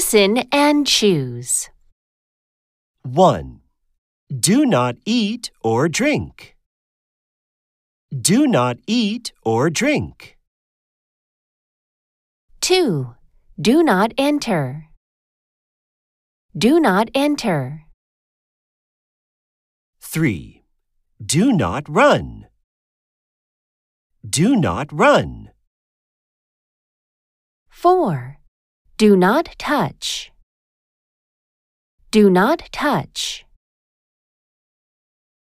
Listen and choose. 1. Do not eat or drink. Do not eat or drink. 2. Do not enter. Do not enter. 3. Do not run. Do not run. 4. Do not touch. Do not touch.